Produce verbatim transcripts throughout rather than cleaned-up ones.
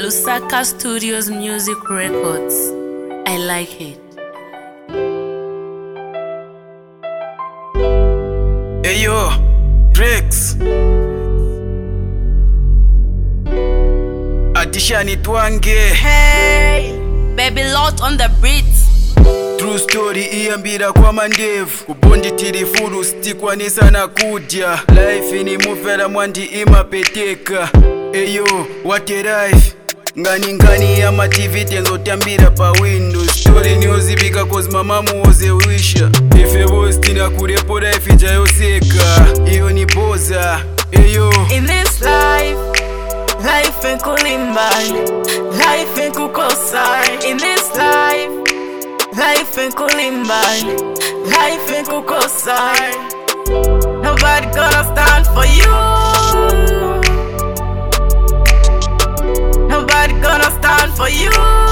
Lusaka Studios Music Records. I like it. Hey yo, Drex Adishani Twange. Hey, Baby Lot on the beat. True story iyambira kwa mandevu kubondi tiri furu stikwanisa na kudya. Life ni muvera mwandi imapeteka. Eyo, what a life. Ngani ngani ya ma T V tenzo tambira pa windows. Story niozibika cause mama muoze wisha. Ife voice tina kurepo life ijayoseka. Iyo ni boza. Eyo, In this life, life ain't kulimbali, life ain't kukosai. In this life, life ain't kulimbali, life ain't kukosai. Nobody gonna stand for you. Nobody gonna stand for you.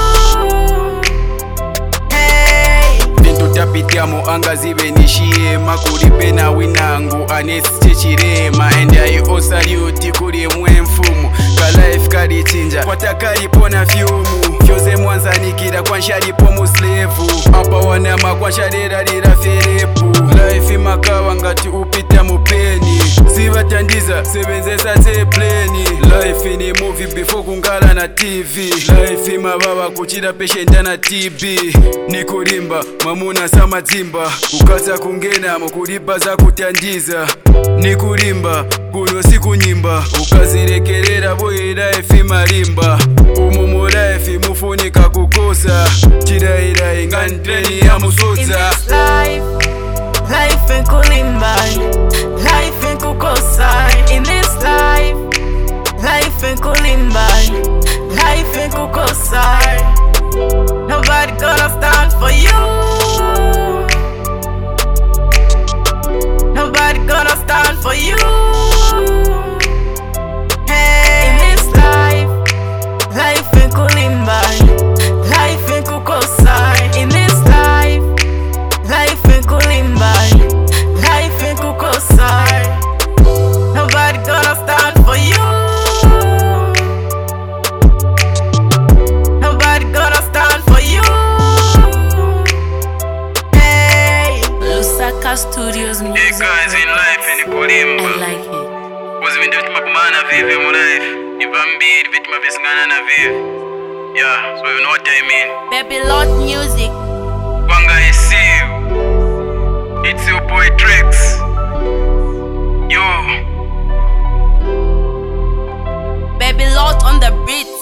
Hey, ndintotapitamo anga zive nishiyema kulipe na winangu anesiche chirema. And I owe salute kuli mwe mfumu ka life kalichinja kwatakalipo fyumu fyose mwanzanikira kwanshalipo muslevu apa wanama kwanshalera lera ferepu. Life makawa ngati upita mupeni sivatandiza sebenzesa sepleni. Life ni movie before kungala na T V. Life mababa kuchira peshenda na T B. Nikulimba mamuna samadzimba kukasa kungena mukuliba za kutandiza. Nikulimba kuno sikunyimba ukazirekerera boye life malimba. Umu mu life mufunika kukosa chirairai nganteni ya in musoza. this life, life ain't kulimbali, life ain't kukosai. In this life, life ain't kulimbali, life ain't kukosai. Nobody gonna stand for you. Nobody gonna stand for you. Hey, in this life, life ain't kulimbali, life ain't kukosai. In this life, life ain't kulimbali, life ain't kukosai. Nobody gonna stand for you. Nobody gonna stand for you. Hey, Lusaka Studios Hey Music. guys, in life ni kulimba I like it. kozi vintu vitimakumana vive mu life ivambiri vitimavesingana na vive. Yeah, so you know what I mean. Baby Lot Music. Kwanga I see you. It's your boy Drex. Yo, Baby Lot on the beat.